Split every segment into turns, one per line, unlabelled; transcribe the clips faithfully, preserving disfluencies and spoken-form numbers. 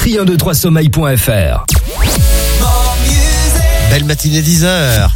tri un deux trois sommeil point f r.
Belle matinée dix heures.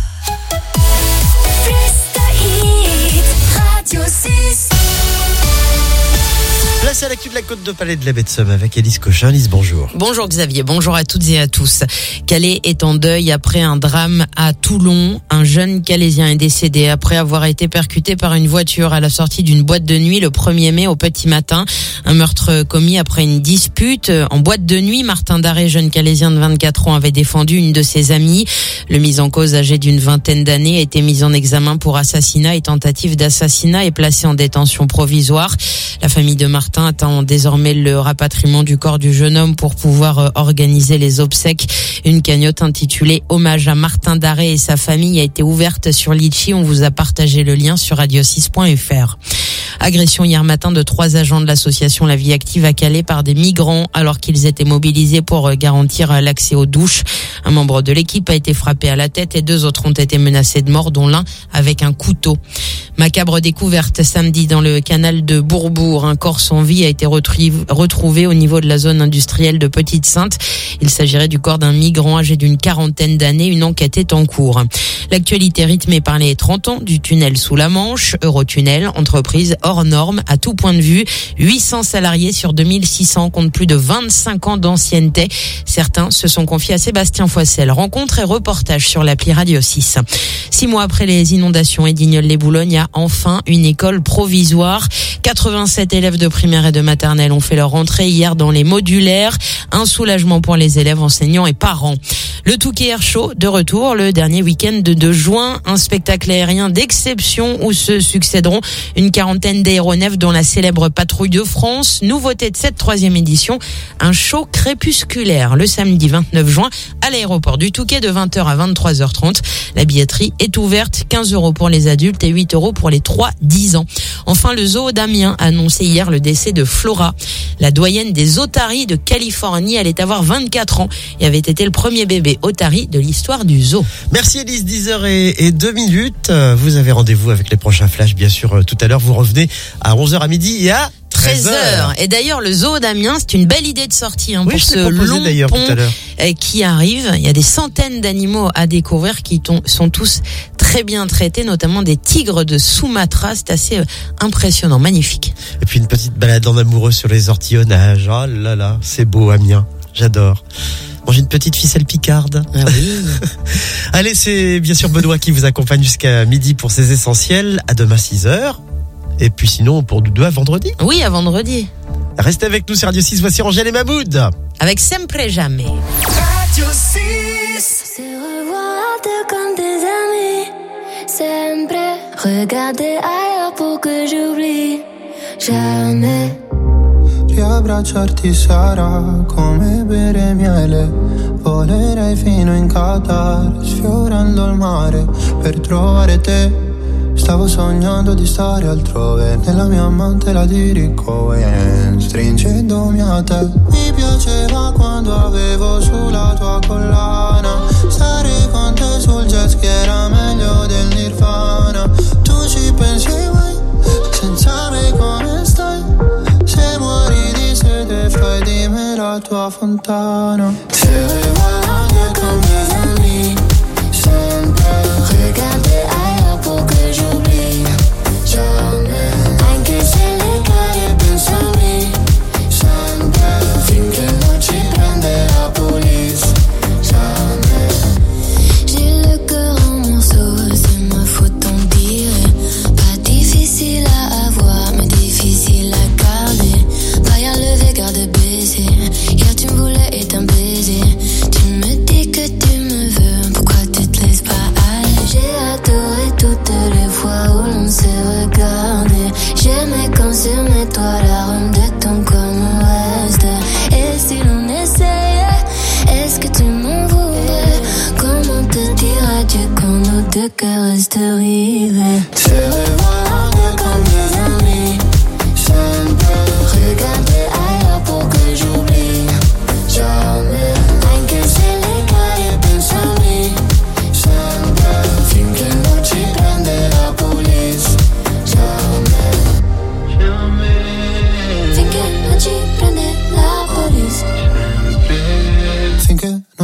Place à l'actu de la Côte de Palais de la Baie de Somme avec Élise Cochin. Élise, bonjour.
Bonjour Xavier, bonjour à toutes et à tous. Calais est en deuil après un drame à Toulon. Un jeune Calaisien est décédé après avoir été percuté par une voiture à la sortie d'une boîte de nuit le premier mai au petit matin. Un meurtre commis après une dispute. En boîte de nuit, Martin Daré, jeune Calaisien de vingt-quatre ans, avait défendu une de ses amies. Le mis en cause, âgé d'une vingtaine d'années, a été mis en examen pour assassinat et tentative d'assassinat et placé en détention provisoire. La famille de Martin attend désormais le rapatriement du corps du jeune homme pour pouvoir organiser les obsèques. Une cagnotte intitulée Hommage à Martin Daré et sa famille a été ouverte sur Litchi. On vous a partagé le lien sur radio six point f r. Agression hier matin de trois agents de l'association La Vie Active à Calais par des migrants alors qu'ils étaient mobilisés pour garantir l'accès aux douches. Un membre de l'équipe a été frappé à la tête et deux autres ont été menacés de mort, dont l'un avec un couteau. Macabre découverte samedi dans le canal de Bourbourg. Un corps sans vie a été retrouvé au niveau de la zone industrielle de Petite-Sainte. Il s'agirait du corps d'un migrant âgé d'une quarantaine d'années. Une enquête est en cours. L'actualité rythmée par les trente ans du tunnel sous la Manche. Eurotunnel, entreprise hors norme à tout point de vue. huit cents salariés sur deux mille six cents, compte plus de vingt-cinq ans d'ancienneté. Certains se sont confiés à Sébastien Foissel. Rencontre et reportage sur l'appli Radio six. Six mois après les inondations, Edignoles-les-Boulognes, il y a enfin une école provisoire. quatre-vingt-sept élèves de primaire et de maternelle ont fait leur entrée hier dans les modulaires. Un soulagement pour les élèves, enseignants et parents. Le Touquet Air Show de retour le dernier week-end de juin. Un spectacle aérien d'exception où se succéderont une quarantaine d'aéronefs dont la célèbre Patrouille de France. Nouveauté de cette troisième édition, un show crépusculaire le samedi vingt-neuf juin à l'aéroport du Touquet de vingt heures à vingt-trois heures trente. La billetterie est ouverte, quinze euros pour les adultes et huit euros pour les trois à dix ans. Enfin, le zoo d'Amiens a annoncé hier le décès de Flora, la doyenne des otaries de Californie. Elle est avoir vingt-quatre ans et avait été le premier bébé otari de l'histoire du zoo.
Merci Élise, dix heures et deux minutes. Vous avez rendez-vous avec les prochains flashs, bien sûr, tout à l'heure. Vous revenez à onze heures à midi et à
treize heures. Et d'ailleurs, le zoo d'Amiens, c'est une belle idée de sortie hein,
oui,
pour
je
ce long
d'ailleurs,
pont
tout à l'heure.
qui arrive. Il y a des centaines d'animaux à découvrir qui sont tous très bien traités, notamment des tigres de Sumatra. C'est assez impressionnant, magnifique.
Et puis une petite balade en amoureux sur les ortillonnages. Oh là là, c'est beau Amiens, j'adore. Manger une petite ficelle picarde.
Ah oui.
Allez, c'est bien sûr Benoît qui vous accompagne jusqu'à midi pour ses essentiels. À demain six heures. Et puis sinon, pour Doudou, à vendredi.
Oui, à vendredi.
Restez avec nous sur Radio six. Voici Angèle et Mahmoud.
Avec Sempre Jamais.
Radio six. Se revoir comme des amis. Sempre. Regarder ailleurs pour que j'oublie. Jamais.
Riabbracciarti sarà come bere miele. Volerei fino in Qatar, sfiorando il mare per trovare te. Stavo sognando di stare altrove, nella mia amante la dirigo e stringendomi a te. Mi piaceva quando avevo sulla tua collana, stare con te sul jet ski era meglio del Nirvana. Tu ci pensi mai, senza me come stai? Se muori di sete fai di me la tua fontana. Se revoilà comme des amis, sempre.
Regarder ailleurs pour que j'oublie. Jamais. Anche se le cade penso a me. Sempre. Finché non ci prende la police. Jamais. J'ai le cœur en morceaux, c'est ma faute en dire. Pas difficile à avoir, mais difficile à garder. Pas à lever, garde baiser. Hier tu me voulais et t'un baiser. Tu me dis que tu me veux, pourquoi tu te laisses pas aller? J'ai adoré toutes les fois où l'on s'est regardé. J'aimais quand c'est mes toi l'arôme de ton corps me reste. Et si l'on essayait, est-ce que tu m'en voudrais? Comment te dire adieu quand nos deux cœurs restent rivés? Se revoir comme des amis. Sempre. Regarder ailleurs pour que j'oublie. Jamais. Anche se le cade penso a me. Sempre. Finché non ci prende la police. Jamais. Finché non ci prende la police.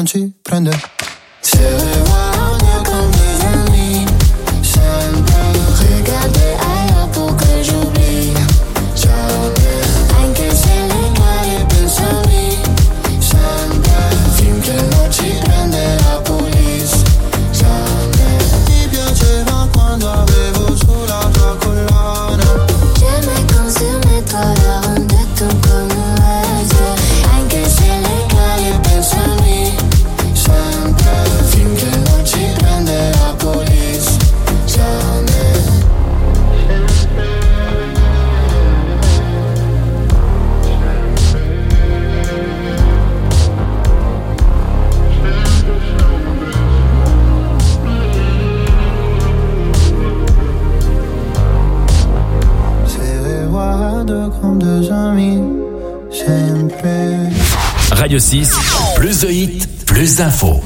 non ci prende.
Se guardo comme des amis, j'aime bien regarder ailleurs pour que j'oublie. Jamais, anche se le cade pensami, sempre, finché non ci prende la police. Jamais.
Ti piaceva quando avevo sulla tua collana.
J'aimais quand sur mes toits la ronde tout comme un reste. Anche se le cade pensami, sempre, finché non ci prende la police. Jamais.
Se guardo comme des amis, sempre.
Radio six, plus de hits, plus d'infos.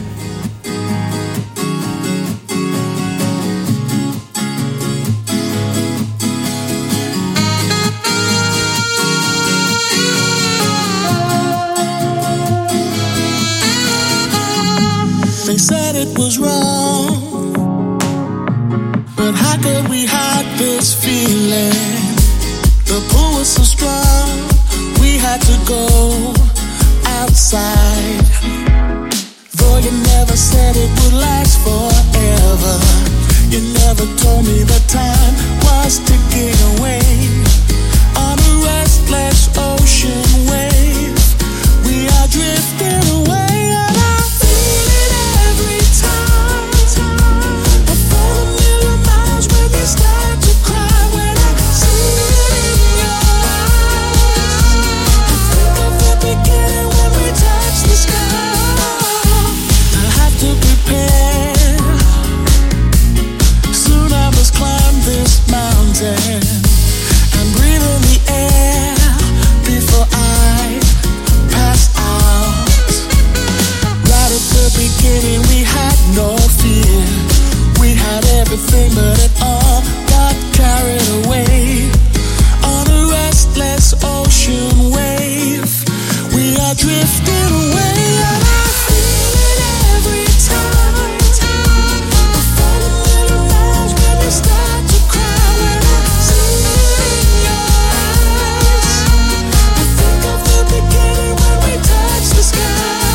They said it was wrong, but how could we hide this feeling? The pull was so strong, we had to go outside. Though you never said it would last forever, you never told me the time was ticking away. On a restless ocean wave, we are drifting away. And I feel it every time. I fall a million miles when you start to cry. When I see it in your eyes, I think of the beginning when we touch the sky. I have to prepare. Soon I must climb this mountain and breathe in the air before I pass out. Right at the beginning we had no fear. We had everything but it all got carried away. On a restless ocean wave, we are drifting away. And I feel it every time. I fall a million miles when you start to cry. When I see it in your eyes, I think of the beginning when we touch the sky.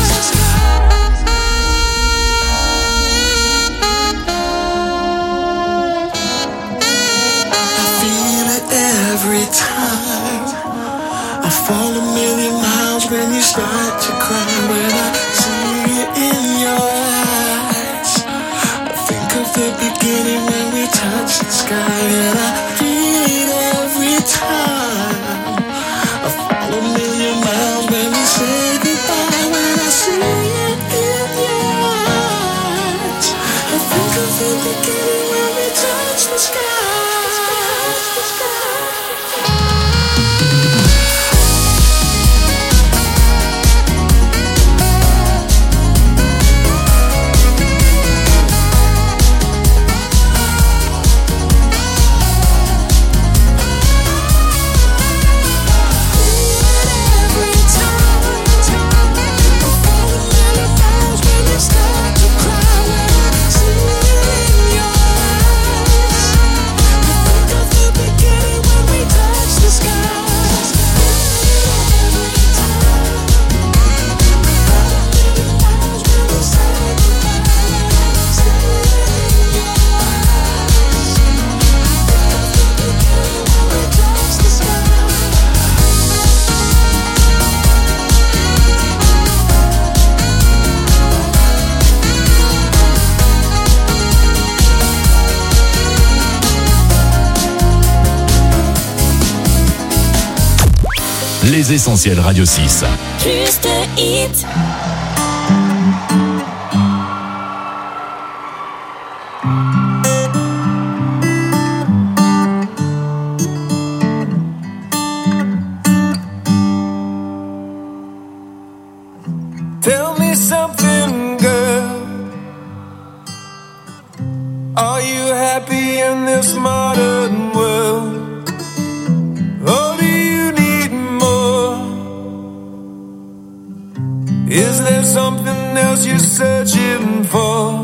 I feel it every time. I fall a million miles when you start to cry. When I see it in your eyes, I think of the beginning when we touch the sky. And I feel it every time. I fall a million miles when we say goodbye. When I see it in your eyes, I think of the beginning when we touch the sky. Every time I fall a million miles when you start to cry. When I see it in your eyes, I think of the beginning when we touch the sky. Every time I fall a million miles when you start to cry. When I see it in your eyes, I think of the beginning when we touch the sky.
Les essentiels Radio six.
Plus de hits.
Tell me something, girl. Are you happy in this modern world? Or do you need more? Is there something else you're searching for?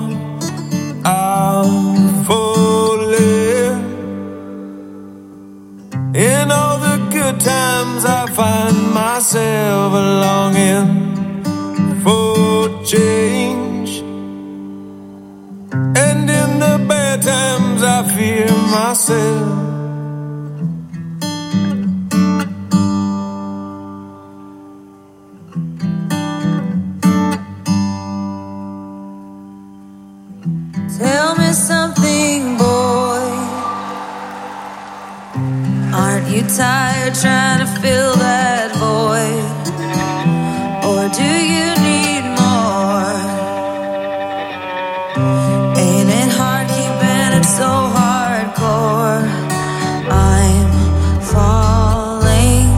I'm falling. In all the good times I find myself longing for change, and in the bad times I fear myself.
Tell me something, boy. Aren't you tired trying to fill that void? Or do you need more? Ain't it hard keeping it so hardcore? I'm falling.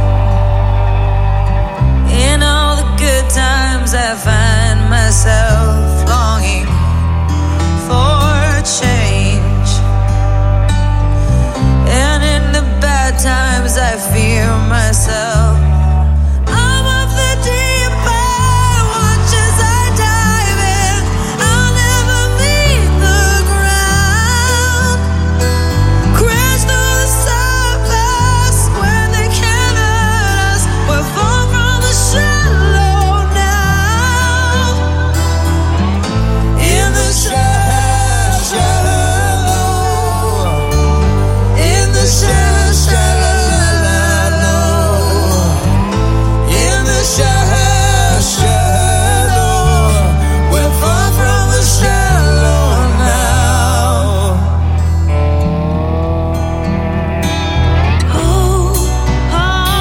In all the good times I find myself longing for change, and in the bad times I fear myself. I'm of the deep end, watch as I dive in. I'll never meet the ground. Crash through the surface when they can't hurt us. We're far from the shallow now. In the shallow, in the shallow, shallow, in the shallow, shallow, we're far from the shallow now. Oh, oh,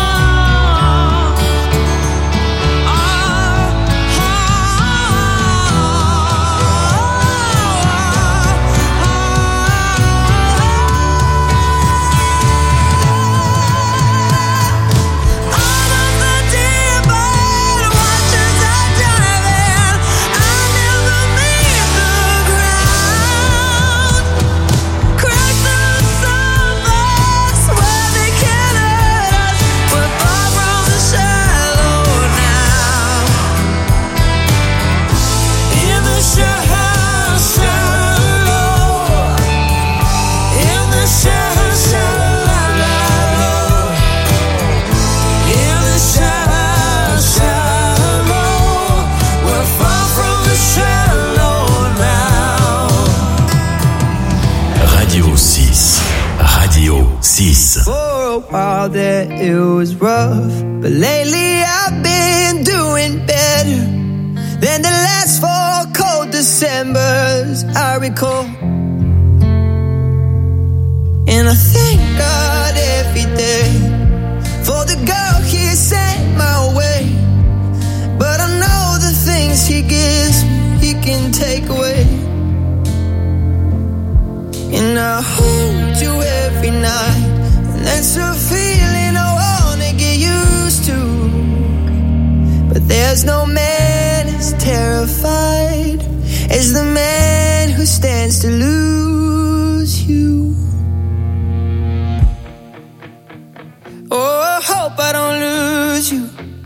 Radio six. Radio six.
For a while there it was rough, but lately I've been doing better than the last four cold Decembers I recall. And I thank God every day for the girl He sent my way. But I know the things He gives me, He can take away. And I hold you every night, and that's a feeling I wanna get used to. But there's no man as terrified as the man who stands to lose you. Oh, I hope I don't lose you.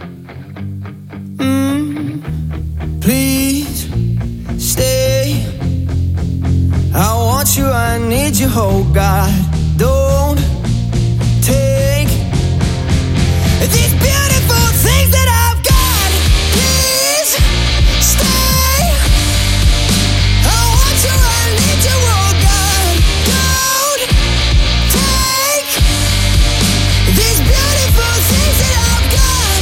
Mm, please stay. I want you, I need you, oh God. Don't take these beautiful things that I've got. Please stay. I want you, I need you, oh God. Don't take these beautiful things that I've got.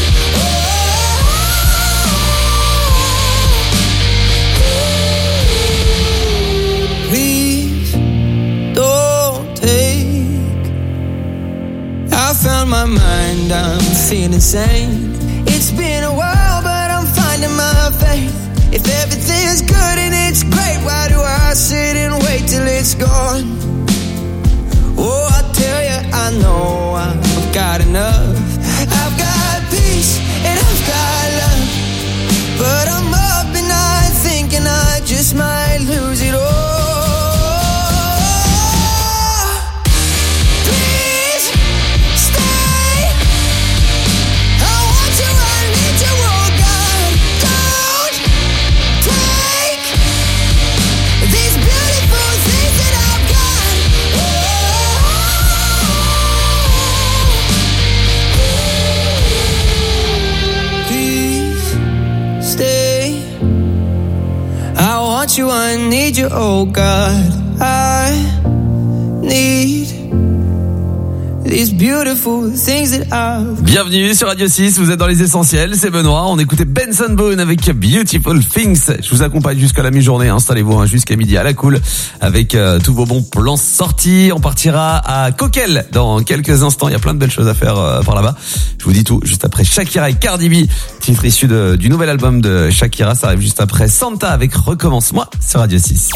Oh, please don't take. I found my mind, I'm feeling sane. It's been a while, but I'm finding my faith. If everything's good and it's great, why do I sit and wait till it's gone? Oh, I tell you, I know I've got enough. I've got peace and I've got love, but I'm up at night thinking I just might lose it all. Please stay. I want you, I need you, oh God. I need these beautiful things that I've...
Bienvenue sur Radio six, vous êtes dans les essentiels, c'est Benoît, on écoutait Benson Boone avec Beautiful Things. Je vous accompagne jusqu'à la mi-journée, installez-vous hein, jusqu'à midi à la cool avec euh, tous vos bons plans sortis. On partira à Coquel dans quelques instants, il y a plein de belles choses à faire euh, par là-bas. Je vous dis tout juste après Shakira et Cardi B, titre issu de, du nouvel album de Shakira, ça arrive juste après Santa avec Recommence-moi sur Radio six.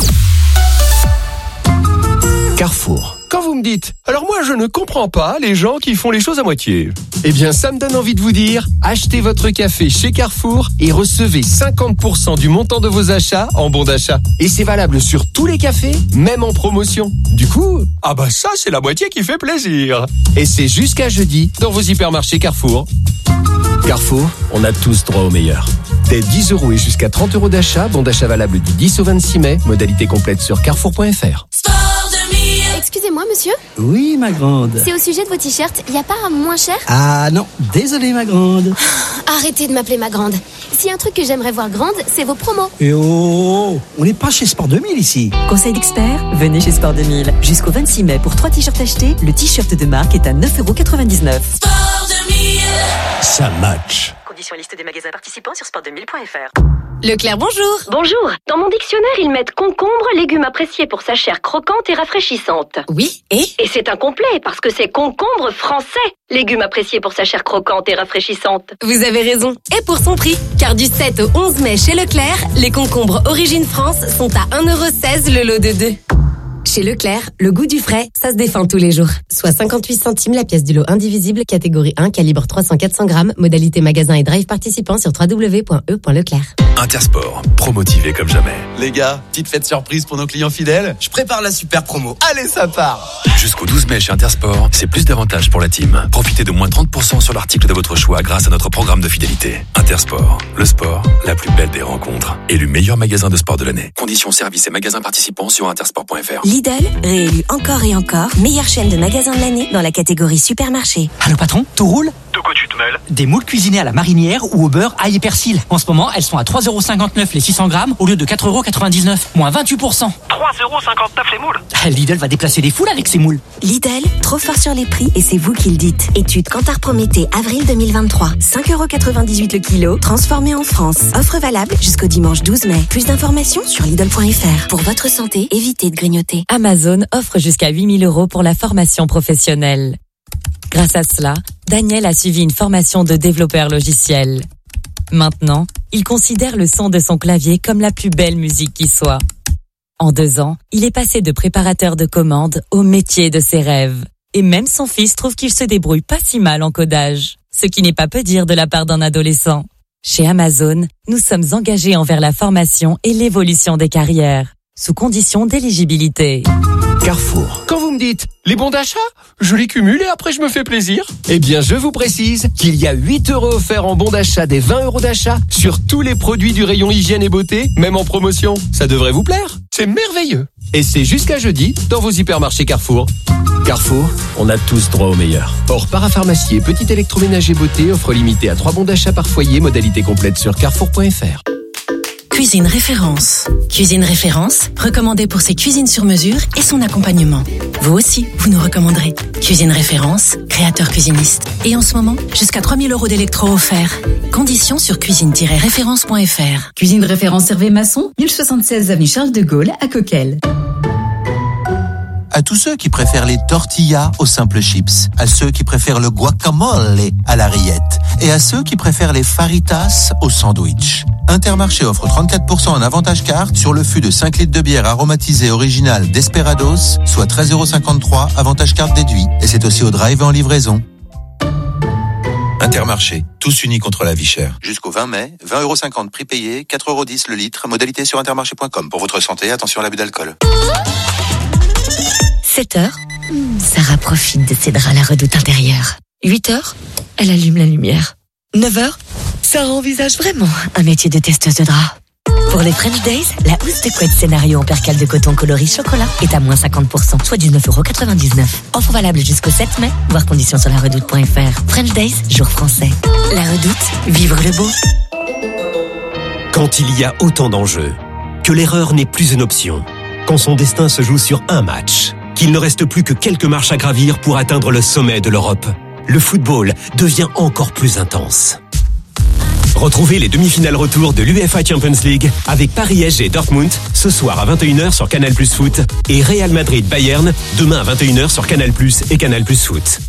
Carrefour. Quand vous me dites, alors moi je ne comprends pas les gens qui font les choses à moitié. Eh bien ça me donne envie de vous dire, achetez votre café chez Carrefour et recevez cinquante pour cent du montant de vos achats en bon d'achat. Et c'est valable sur tous les cafés, même en promotion. Du coup, ah bah ça c'est la moitié qui fait plaisir. Et c'est jusqu'à jeudi dans vos hypermarchés Carrefour. Carrefour, on a tous droit au meilleur. Dès dix euros et jusqu'à trente euros d'achat, bon d'achat valable du dix au vingt-six mai, modalité complète sur carrefour point f r.
Excusez-moi, monsieur.
Oui, ma grande.
C'est au sujet de vos t-shirts. Il n'y a pas un moins cher?
Ah non, désolé, ma grande.
Arrêtez de m'appeler ma grande. S'il y a un truc que j'aimerais voir grande, c'est vos promos.
Et oh, on n'est pas chez Sport deux mille ici.
Conseil d'expert, venez chez Sport deux mille. Jusqu'au vingt-six mai, pour trois t-shirts achetés, le t-shirt de marque est à neuf euros quatre-vingt-dix-neuf.
Sport deux mille.
Ça match.
Conditions et liste des magasins participants sur sport deux mille point f r.
Leclerc, bonjour.
Bonjour. Dans mon dictionnaire, ils mettent concombre, légume apprécié pour sa chair croquante et rafraîchissante.
Oui, et
Et c'est incomplet, parce que c'est concombre français. Légume apprécié pour sa chair croquante et rafraîchissante.
vous avez raison. Et pour son prix, car du sept au onze mai chez Leclerc, les concombres Origine France sont à un euro seize le lot de deux. Chez Leclerc, le goût du frais, ça se défend tous les jours. Soit cinquante-huit centimes la pièce du lot indivisible, catégorie un, calibre trois cents à quatre cents grammes, modalité magasin et drive participant sur w w w point e point leclerc.
Intersport, promotivé comme jamais.
Les gars, petite fête surprise pour nos clients fidèles. Je prépare la super promo. Allez, ça part.
Jusqu'au douze mai chez Intersport, c'est plus d'avantages pour la team. Profitez de moins trente pour cent sur l'article de votre choix grâce à notre programme de fidélité. Intersport, le sport, la plus belle des rencontres. Élu meilleur magasin de sport de l'année. Conditions, services et magasins participants sur intersport point f r.
Lidl, réélu encore et encore, meilleure chaîne de magasins de l'année dans la catégorie supermarché.
Allô patron, tout roule?
De quoi tu te mêles?
Des moules cuisinés à la marinière ou au beurre, ail et persil. En ce moment, elles sont à trois euros cinquante-neuf les six cents grammes au lieu de quatre euros quatre-vingt-dix-neuf, moins vingt-huit pour cent.
trois euros cinquante-neuf les moules?
Lidl va déplacer des foules avec ses moules.
Lidl, trop fort sur les prix et c'est vous qui le dites. Étude Kantar Prométhée, avril deux mille vingt-trois. cinq euros quatre-vingt-dix-huit le kilo, transformé en France. Offre valable jusqu'au dimanche douze mai. Plus d'informations sur Lidl point f r. Pour votre santé, évitez de grignoter.
Amazon offre jusqu'à huit mille euros pour la formation professionnelle. Grâce à cela, Daniel a suivi une formation de développeur logiciel. Maintenant, il considère le son de son clavier comme la plus belle musique qui soit. En deux ans, il est passé de préparateur de commandes au métier de ses rêves. Et même son fils trouve qu'il se débrouille pas si mal en codage, ce qui n'est pas peu dire de la part d'un adolescent. Chez Amazon, nous sommes engagés envers la formation et l'évolution des carrières, sous condition d'éligibilité.
Carrefour. Quand vous me dites, les bons d'achat, je les cumule et après je me fais plaisir. Eh bien, je vous précise qu'il y a huit euros offerts en bons d'achat des vingt euros d'achat sur tous les produits du rayon hygiène et beauté, même en promotion. Ça devrait vous plaire. C'est merveilleux. Et c'est jusqu'à jeudi dans vos hypermarchés Carrefour. Carrefour, on a tous droit au meilleur. Hors parapharmacie et petit électroménager beauté, offre limitée à trois bons d'achat par foyer, modalité complète sur carrefour point f r.
Cuisine Référence. Cuisine Référence, recommandée pour ses cuisines sur mesure et son accompagnement. Vous aussi, vous nous recommanderez. Cuisine Référence, créateur cuisiniste. Et en ce moment, jusqu'à trois mille euros d'électro offerts. Conditions sur cuisine tiret référence point f r.
Cuisine Référence Hervé Masson, mille soixante-seize avenue Charles de Gaulle à Coquel.
À tous ceux qui préfèrent les tortillas aux simples chips, à ceux qui préfèrent le guacamole à la rillette et à ceux qui préfèrent les faritas au sandwich. Intermarché offre trente-quatre pour cent en avantage carte sur le fût de cinq litres de bière aromatisée originale Desperados, soit treize euros cinquante-trois, avantage carte déduit. Et c'est aussi au drive et en livraison.
Intermarché, tous unis contre la vie chère.
Jusqu'au vingt mai, vingt euros cinquante prix payé, quatre euros dix le litre, modalité sur intermarché point com. Pour votre santé, attention à l'abus d'alcool.
sept heures, Sarah profite de ses draps à la redoute intérieure. huit heures, elle allume la lumière. neuf heures, Sarah envisage vraiment un métier de testeuse de draps. Pour les French Days, la housse de couette scénario en percale de coton coloris chocolat est à moins cinquante pour cent, soit dix-neuf euros quatre-vingt-dix-neuf. Offre valable jusqu'au sept mai, voir conditions sur la redoute point f r. French Days, jour français. La redoute, vivre le beau.
Quand il y a autant d'enjeux,
que l'erreur n'est plus une option, quand son destin se joue sur un match, qu'il ne reste plus que quelques marches à gravir pour atteindre le sommet de l'Europe, le football devient encore plus intense. Retrouvez les demi-finales retour de l'UEFA Champions League avec Paris S G Dortmund ce soir à vingt et une heures sur Canal Plus Foot et Real Madrid Bayern demain à vingt et une heures sur Canal Plus et Canal Plus Foot.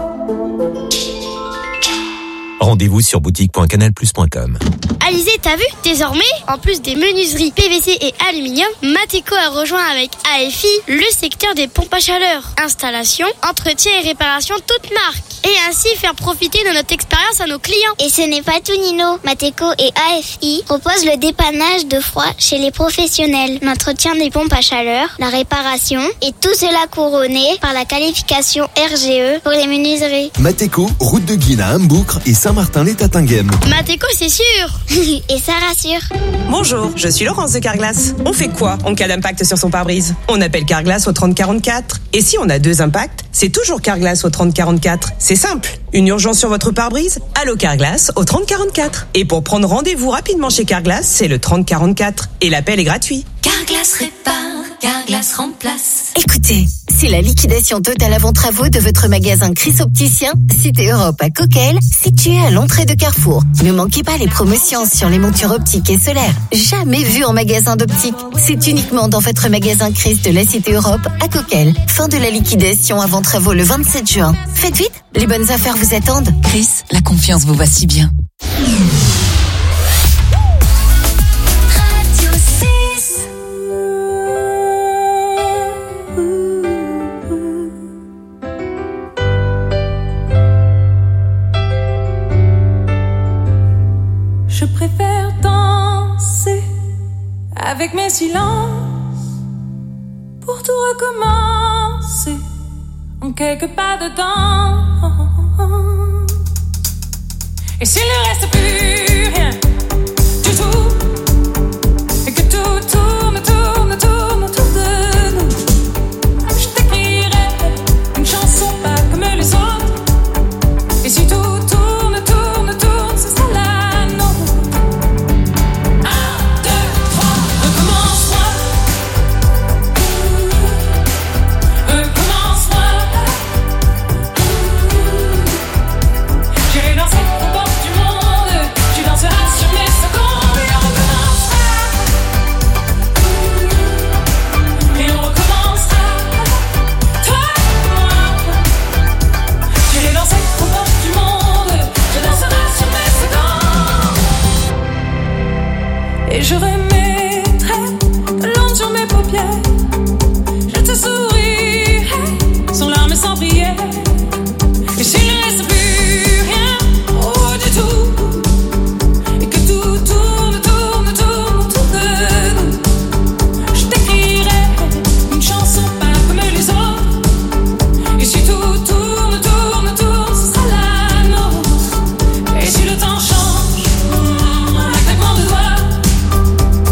Rendez-vous sur boutique point canal plus point com.
Alizé, t'as vu? Désormais, en plus des menuiseries P V C et aluminium, Mateko a rejoint avec A F I le secteur des pompes à chaleur. Installation, entretien et réparation toutes marques. Et ainsi faire profiter de notre expérience à nos clients.
Et ce n'est pas tout, Nino. Mateko et A F I proposent le dépannage de froid chez les professionnels, l'entretien des pompes à chaleur, la réparation, et tout cela couronné par la qualification R G E pour les menuiseries.
Mateko, route de Guine à Hambourg et Saint-Martin-les-Tatinghem.
Mateko, c'est sûr.
Et ça rassure.
Bonjour, je suis Laurence de Carglass. On fait quoi en cas d'impact sur son pare-brise? On appelle Carglass au trente quarante-quatre. Et si on a deux impacts, c'est toujours Carglass au trente quarante-quatre. C'est simple. Une urgence sur votre pare-brise? Allô Carglass au trente quarante-quatre. Et pour prendre rendez-vous rapidement chez Carglass, c'est le trente quarante-quatre. Et l'appel est gratuit.
Carglass répare, Carglass remplace.
Écoutez, c'est la liquidation totale avant travaux de votre magasin Chris Opticien, Cité Europe à Coquelles, situé à l'entrée de Carrefour. Ne manquez pas les promotions sur les montures optiques et solaires, jamais vues en magasin d'optique. C'est uniquement dans votre magasin Chris de la Cité Europe à Coquelles. Fin de la liquidation avant travaux le vingt-sept juin. Faites vite, les bonnes affaires vous attendent.
Chris, la confiance vous va si bien.
Je préfère danser avec mes silences pour tout recommencer en quelques pas dedans. Et s'il ne reste plus rien du tout et que tout tourne, tourne, tourne autour de nous, je t'écrirai une chanson pas comme les autres. Et si tout tourne, tourne, tourne, ce sera la et je remettrai de l'ombre sur mes paupières. Je te sourirai sans larmes et sans prière. Et s'il ne reste plus rien, oh du tout, et que tout tourne, tourne, tourne autour de nous, je t'écrirai une chanson pas comme les autres. Et si tout tourne, tourne, tourne, ce sera la nôtre. Et si le temps change, un claquement de doigts,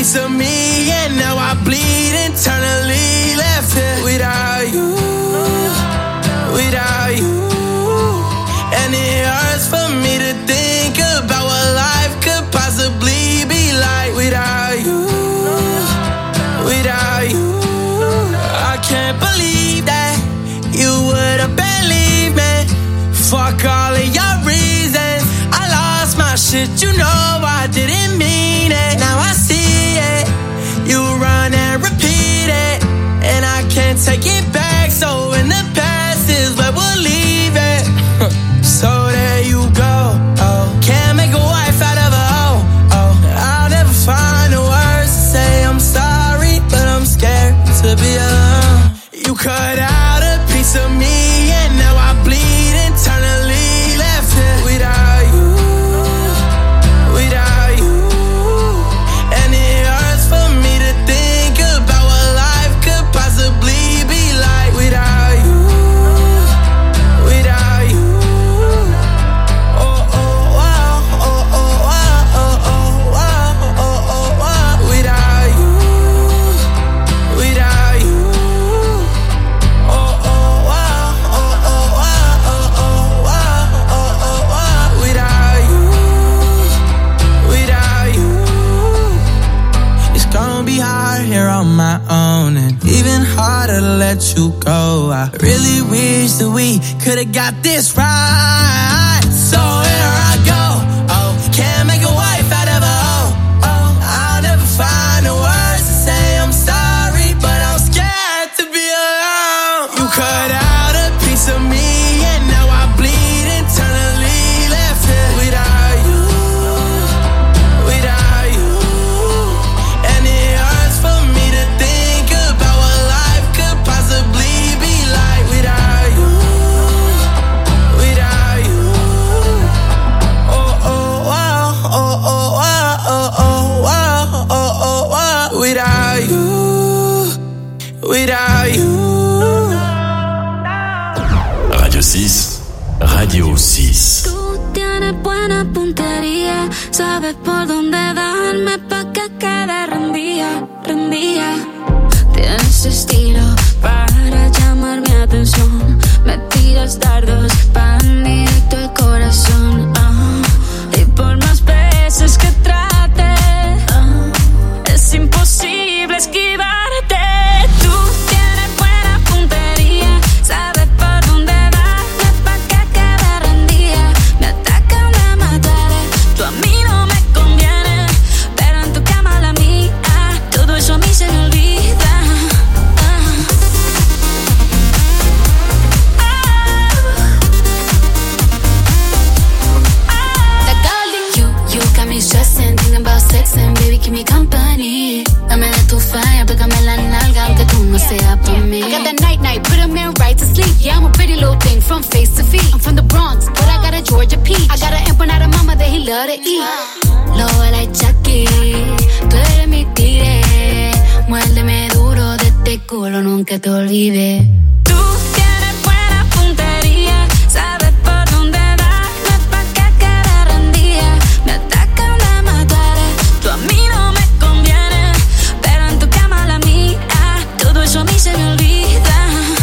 piece of me, and now I bleed internally. Left here without you, without you. And it hurts for me to think about what life could possibly be like without you, without you. I can't believe that you would have believed me. Fuck all of your reasons. I lost my shit, you know I didn't mean it. Now I see it. You run and repeat it, and I can't take it back. So in the past is where we'll leave it. So there you go. Oh, can't make a wife out of a hoe. Oh, I'll never find the words to say I'm sorry, but I'm scared to be alone. You cut out a piece of me, and now I bleed internally. Left here without you, without you. And it hurts for me to think about what life could possibly be like without you, without you. Oh, oh, wow, oh, oh, wow, oh, oh, wow, oh, oh, wow. Without you, without you. Oh, oh, wow, oh, oh, wow, oh, oh, wow, oh, oh, wow. Without you, without you. It's gonna be hard here on my own, and even harder to let you go. I really wish that we could've got this right. So here I go. Oh, can't make a wife out of a hoe. Oh, I'll never find the words to say I'm sorry, but I'm scared to be alone. You cut out a piece of me, and now I bleed internally. Left here without you, without you. And it hurts for me to think about what life could possibly be like without you, without you. Oh, oh, wow, oh, oh, wow, oh, oh, wow, oh, oh, wow. Without you, without you.
Radio six, Radio six.
Tú tienes buena puntería, sabes por dónde darme pa' que quede rendida, rendida. Tienes estilo para llamar mi atención, me tiras dardos pan directo al corazón. Ah, y por más veces que trate, ah, es imposible esquivarte. Tú tienes buena puntería, sabes por dónde darme pa' que quede rendida. Me atacan, me mataré, tú a mí no me conviene, pero en tu cama la mía, todo eso a mí se me olvida. Stressing, thinking about sex and baby keep me company. Dame de tu fire, pégame la nalga aunque tú no seas por mí. I got that night night, put a man right to sleep. Yeah, I'm a pretty little thing from face to feet. I'm from the Bronx, but I got a Georgia peach. I got an empanada mama that he love to eat. Lobo like Chucky, tú eres mi tigre. Muérdeme duro de este culo, nunca te olvides. Tú tienes buena puntería, sabes por dónde darme pa' que quede rendida. Me atacan, me mataré, tú a mí no me conviene, pero en tu cama la mía, todo eso a mí se me olvida.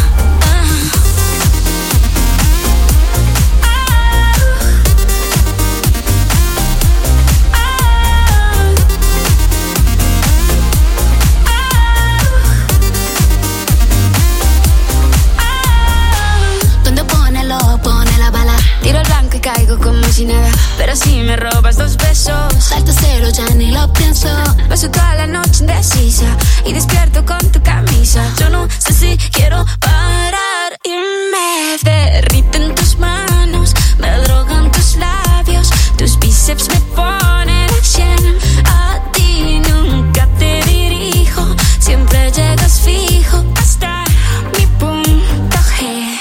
Caigo como si nada, pero si me robas dos besos, salto cero, ya ni lo pienso. Paso toda la noche indecisa y despierto con tu camisa. Yo no sé si quiero parar y me derriten tus manos, me drogan tus labios, tus bíceps me ponen a cien. A ti nunca te dirijo, siempre llegas fijo hasta mi punto G.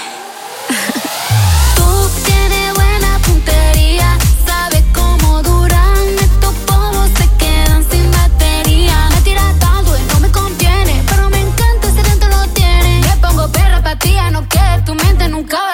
Sabe cómo duran estos polvos, se quedan sin batería. Me tira tanto y no me conviene, pero me encanta ese dentro lo tiene. Me pongo perra pa' ti, no que tu mente nunca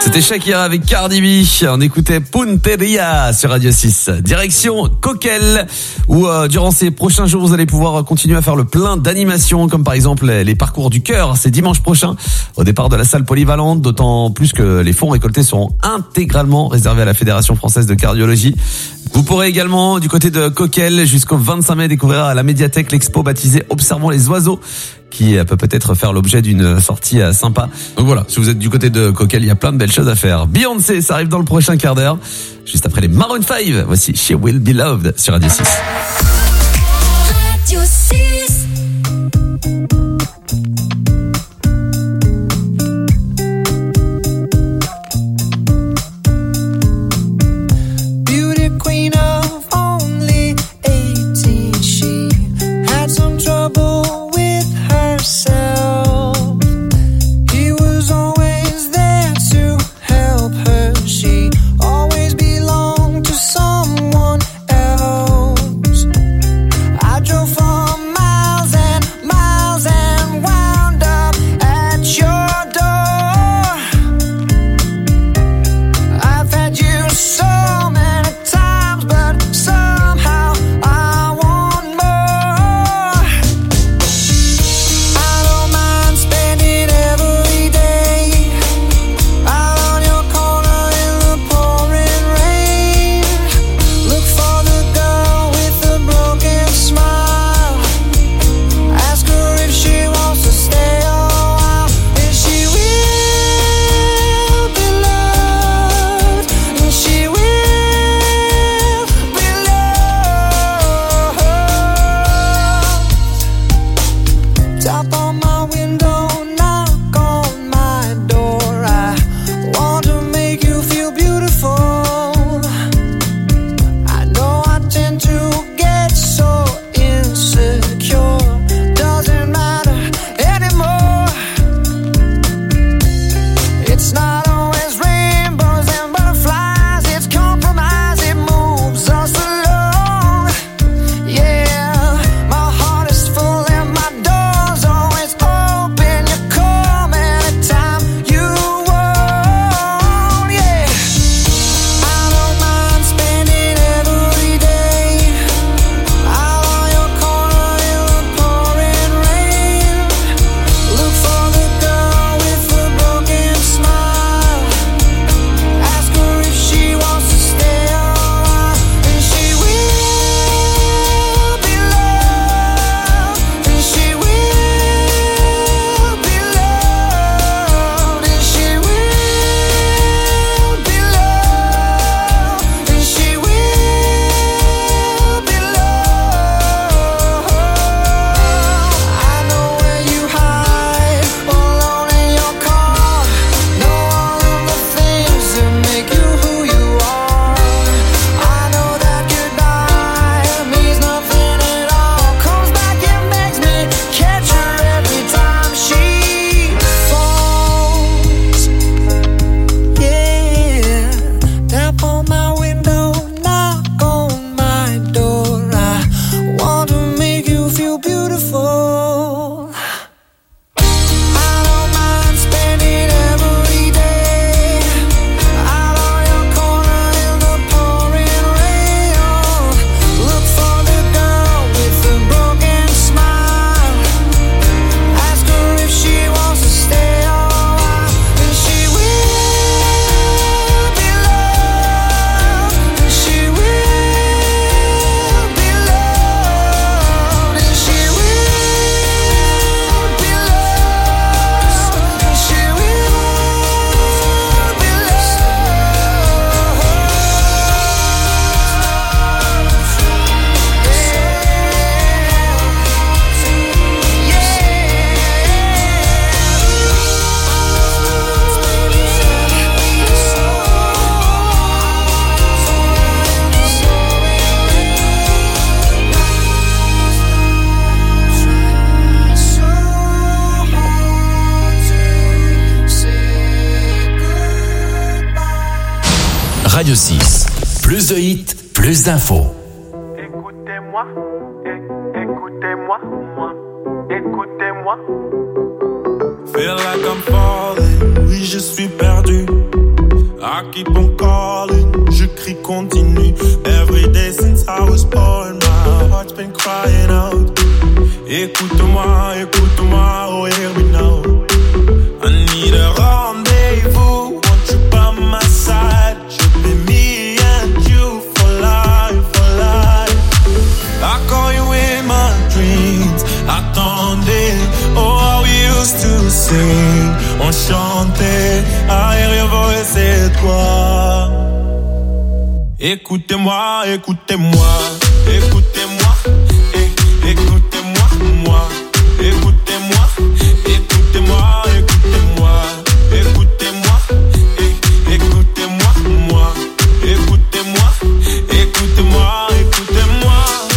C'était Shakira avec Cardi B. On écoutait Punteria sur Radio six. Direction Coquel, où euh, durant ces prochains jours, vous allez pouvoir continuer à faire le plein d'animations, comme par exemple les, les parcours du cœur. C'est dimanche prochain, au départ de la salle polyvalente, d'autant plus que les fonds récoltés seront intégralement réservés à la Fédération française de cardiologie. Vous pourrez également, du côté de Coquel, jusqu'au vingt-cinq mai, découvrir à la médiathèque l'expo baptisée Observons les oiseaux, qui peut peut-être faire l'objet d'une sortie sympa. Donc voilà, si vous êtes du côté de Coquel, il y a plein de belles choses à faire. Beyoncé, ça arrive dans le prochain quart d'heure, juste après les Maroon cinq. Voici She Will Be Loved sur Radio six.
Radio six.
Beauty queen of only eighteen, she had some trouble with herself. He was always there to help her. She always belonged to someone else. I drove for miles and miles and wound up at your door. I've had you so many times, but somehow I want more. I don't mind spending every day out on your corner in the pouring rain. Look for the girl with the broken smile. Ask her if she wants to stay a while, and she will be loved, and she will be loved. Tap on my window, knock on my door. I want to make you feel beautiful. I know I tend to get so insecure. Doesn't matter anymore. It's not always rainbows and butterflies. It's compromise, it moves us along. Yeah, my heart is full and my door's always open. You come anytime you want. Yeah, I don't mind spending every day out on your corner in the pouring rain. Look for the girl with the broken smile. Ask her if she wants to stay a while, and she will be loved, and she will be loved, and she will be loved, and she will be loved. I know where you hide, alone in your car. Know all of the things that make you who you are. I know that goodbye means nothing at all. Comes back and begs me, catch her every time she falls. Yeah, tap on my window, knock on my door. I want to make you feel beautiful. I don't mind spending every day out on your corner in the pouring rain. Look for the girl with the broken smile. Ask her if she wants to stay a while, and she will be loved, and she will be loved, and she will be loved, and she will be
Radio six. Plus de hits, plus d'infos.
Écoutez-moi, é- écoutez-moi, moi, écoutez-moi.
Feel like I'm falling, oui je suis perdu.
I keep on calling, je crie continue. Every day since I was born, my heart's been crying out. Écoute-moi, écoute-moi, oh here we know. I need a rendezvous, want you by my side. Should be me and you for life, for life. I call you in my dreams, attendez. Oh, how we used to sing, on chantait. I hear your voice, c'est toi. Écoutez-moi, écoutez-moi, écoutez-moi, é- écoutez-moi, moi. Écoutez-moi, écoutez-moi, écoutez-moi, écoutez-moi, é- écoutez-moi, moi. Écoutez-moi, écoutez-moi, écoutez-moi.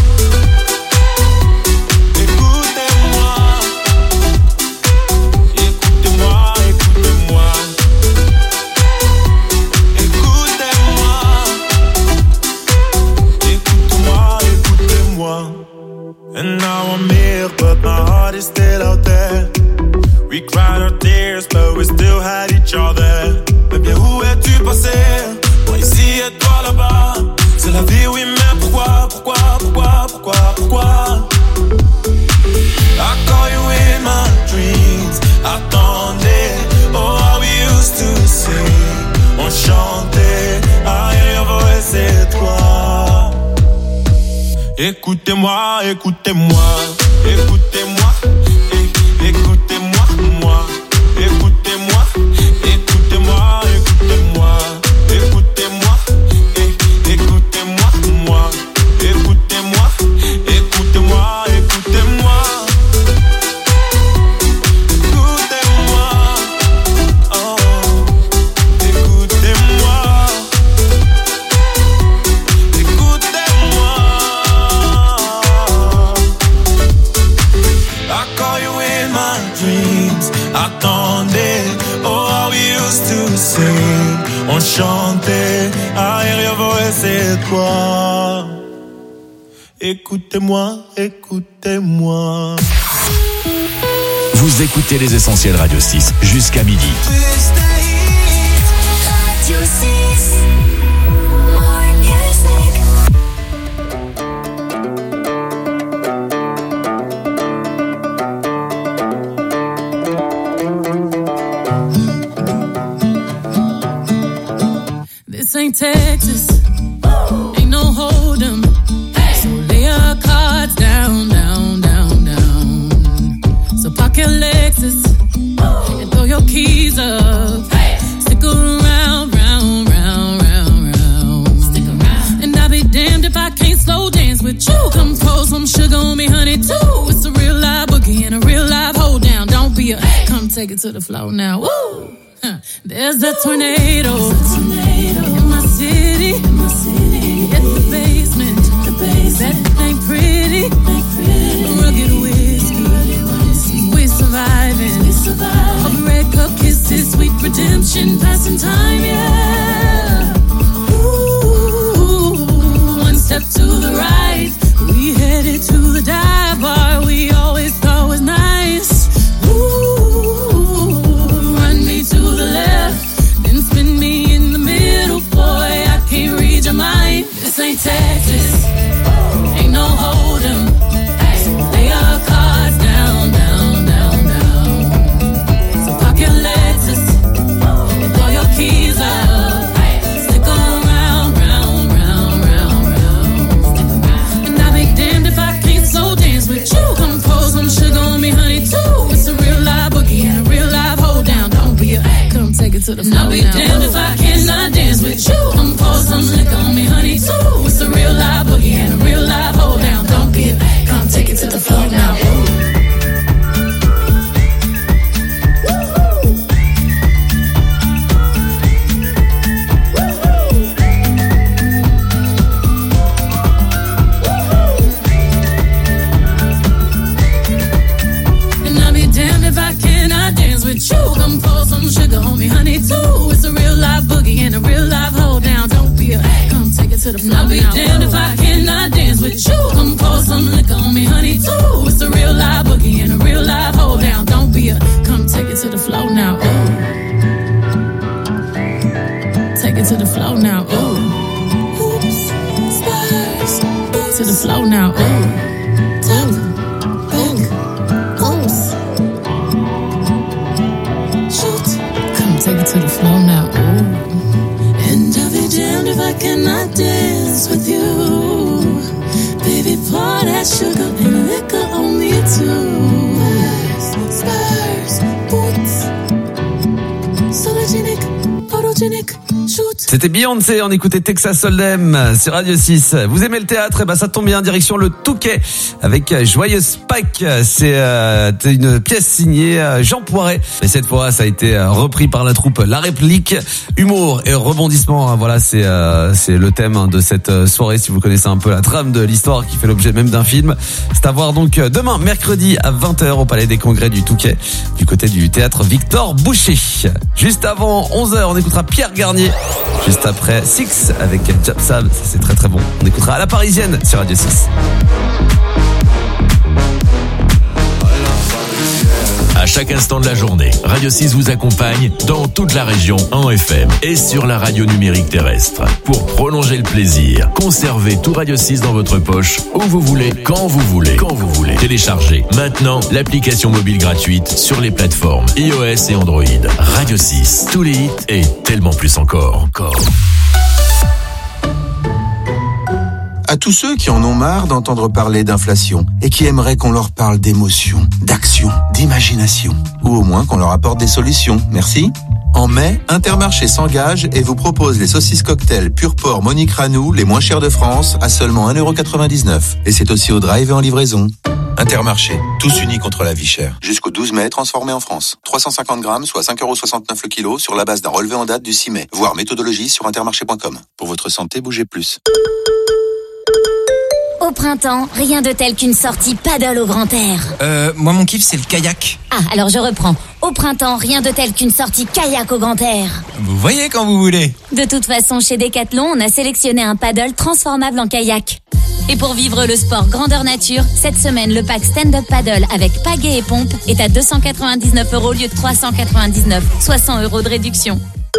And now I'm here, but my heart is still out there. We cried our tears, but we still had each other. Mais bien où es-tu passé? Moi ici et toi là-bas. C'est la vie, oui, mais pourquoi, pourquoi, pourquoi, pourquoi, pourquoi? I call you in my dreams, attendez. Oh, how we used to sing, on chantait. I hear your voice, c'est toi. Écoutez-moi, écoutez-moi, écoutez-moi, é- écoutez-moi, moi. Écoutez-moi, écoutez-moi, écoutez-moi, écoutez-moi, é- écoutez-moi, moi. Écoutez-moi, écoutez-moi, écoutez-moi. Écoutez-moi, oh, écoutez-moi. Attendez, oh how we used to sing, on chantait, I hear your voice, c'est toi. Écoutez-moi, écoutez-moi.
Vous écoutez les Essentiels Radio six jusqu'à midi.
Radio six.
This ain't Texas, ain't no hold'em. So lay your cards down, down, down, down. So park your Lexus and throw your keys up. Stick around, round, round, round, round. Stick around. And I'll be damned if I can't slow dance with you. Come pour some sugar on me, honey, too. It's a real live boogie and a real live hold down. Don't be a, come take it to the floor now. Woo! Huh. There's a tornado, in my city, in my city. In the basement, the basement. That ain't pretty, ain't pretty. Rugged whiskey, whiskey. We surviving, we surviving. All the red cup kisses, sweet redemption, passing time, yeah. Ooh, one step to the right, we headed to the dive bar we always thought was nice. Ooh, run me to the left, then spin me in the middle, boy, I can't read your mind. This ain't Texas, ain't no hold'em. So lay your cards down, down, down, down. So park your Lexus and throw your keys up. Stick around, round, round, round, round. And I'll be damned if I can't slow dance with you. Come pour some sugar on me, honey, too. It's a real live boogie and a real live hold down. Don't be a, come take it to the floor. I'll be now. Damned if I cannot dance with you. Come pour some liquor on me, honey, too. It's a real live boogie and a real live hold down. Don't be a, come take it to the floor now. And I'll be damned if I cannot dance with you. Come pour some sugar on me, honey, too. It's a real live boogie and a real live hold down. Don't be a, come take it to the floor. I'll be damned if I cannot dance with you. Come pour some liquor on me, honey, too. It's a real live boogie and a real live hold down. Don't be a, come take it to the floor now. Ooh. Take it it to the flow now. Ooh. Hoops, spurs, boots to the flow now. Ooh. Tap, bank, goose. Shoot, come take it to the flow now. Ooh. And I'll be damned if I cannot dance with you. Baby, pour that sugar and liquor on me too. Spurs, boots, sologenic, photogenic.
C'était Beyoncé, on écoutait Texas Hold'em sur Radio six. Vous aimez le théâtre? Et ben ça tombe bien, direction le Touquet avec Joyeuse Pâques. C'est euh, une pièce signée Jean Poiret. Et cette fois, ça a été repris par la troupe La Réplique. Humour et rebondissement, voilà, c'est euh, c'est le thème de cette soirée. Si vous connaissez un peu la trame de l'histoire qui fait l'objet même d'un film, c'est à voir donc demain, mercredi à vingt heures au Palais des Congrès du Touquet, du côté du théâtre Victor Boucher. Juste avant onze heures, on écoutera Pierre Garnier. Juste après Six avec Jab Sam, ça c'est très très bon. On écoutera à la Parisienne sur Radio six.
À chaque instant de la journée, Radio six vous accompagne dans toute la région en F M et sur la radio numérique terrestre. Pour prolonger le plaisir, conservez tout Radio six dans votre poche, où vous voulez, quand vous voulez, quand vous voulez. Téléchargez maintenant l'application mobile gratuite sur les plateformes iOS et Android. Radio six, tous les hits et tellement plus encore. Encore.
À tous ceux qui en ont marre d'entendre parler d'inflation et qui aimeraient qu'on leur parle d'émotion, d'action, d'imagination, ou au moins qu'on leur apporte des solutions, merci. En mai, Intermarché s'engage et vous propose les saucisses cocktail pur porc Monique Ranou, les moins chères de France, à seulement un euro quatre-vingt-dix-neuf. Et c'est aussi au drive et en livraison.
Intermarché, tous unis contre la vie chère. Jusqu'au douze mai, transformé en France. trois cent cinquante grammes, soit cinq euros soixante-neuf le kilo, sur la base d'un relevé en date du six mai. Voir méthodologie sur intermarché point com. Pour votre santé, bougez plus.
Au printemps, rien de tel qu'une sortie paddle au grand air.
Euh, moi mon kiff c'est le kayak.
Ah, alors je reprends. Au printemps, rien de tel qu'une sortie kayak au grand air.
Vous voyez quand vous voulez.
De toute façon, chez Decathlon, on a sélectionné un paddle transformable en kayak. Et pour vivre le sport grandeur nature, cette semaine, le pack stand-up paddle avec pagaie et pompe est à deux cent quatre-vingt-dix-neuf euros au lieu de trois cent quatre-vingt-dix-neuf, soit cent euros de réduction.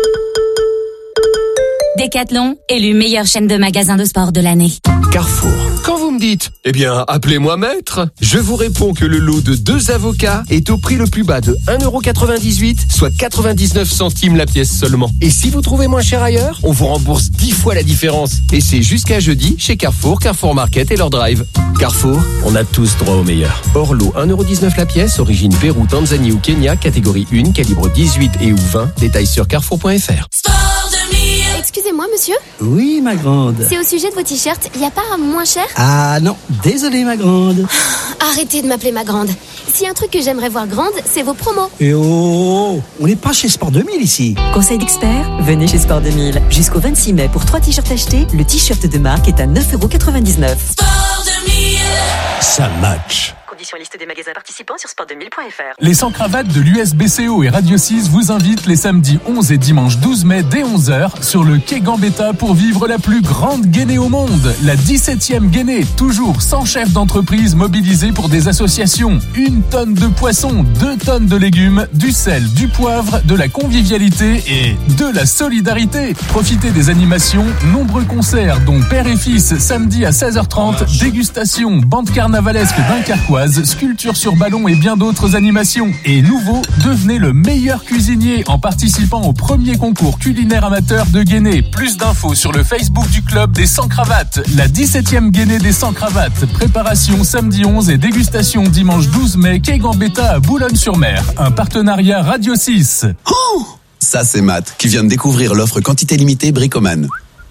Decathlon, élu meilleure chaîne de magasins de sport de l'année.
Carrefour. Quand vous me dites, eh bien, appelez-moi maître, je vous réponds que le lot de deux avocats est au prix le plus bas de un euro quatre-vingt-dix-huit, soit quatre-vingt-dix-neuf centimes la pièce seulement. Et si vous trouvez moins cher ailleurs, on vous rembourse dix fois la différence. Et c'est jusqu'à jeudi chez Carrefour, Carrefour Market et leur drive. Carrefour, on a tous droit au meilleur. Hors lot, un euro dix-neuf la pièce, origine Pérou, Tanzanie ou Kenya, catégorie un, calibre dix-huit et ou vingt. Détails sur carrefour point f r.
Excusez-moi, monsieur.
Oui, ma grande.
C'est au sujet de vos t-shirts. Il n'y a pas un moins cher?
Ah non, désolé, ma grande.
Arrêtez de m'appeler ma grande. S'il y a un truc que j'aimerais voir grande, c'est vos promos.
Et oh, on n'est pas chez Sport deux mille ici.
Conseil d'expert, venez chez Sport deux mille. Jusqu'au vingt-six mai, pour trois t-shirts achetés, le t-shirt de marque est à neuf euros quatre-vingt-dix-neuf.
Sport deux mille.
Ça match.
Conditions et liste des magasins participants sur sport deux mille point f r.
Les sans cravates de l'U S B C O et Radio six vous invitent les samedis onze et dimanche douze mai dès onze heures sur le quai Gambetta pour vivre la plus grande guénée au monde. La dix-septième guénée, toujours cent chefs d'entreprise mobilisés pour des associations. Une tonne de poissons, deux tonnes de légumes, du sel, du poivre, de la convivialité et de la solidarité. Profitez des animations, nombreux concerts dont père et fils samedi à seize heures trente, dégustation, bande carnavalesque dunkerquoise, sculpture sur ballon et bien d'autres animations. Et nouveau, devenez le meilleur cuisinier en participant au premier concours culinaire amateur de Guéné. Plus d'infos sur le Facebook du club des sans cravates. La dix-septième Guéné des sans cravates. Préparation samedi onze et dégustation dimanche douze mai, quai Gambetta à Boulogne-sur-Mer. Un partenariat Radio six.
Oh, ça c'est Matt qui vient de découvrir l'offre quantité limitée Bricoman.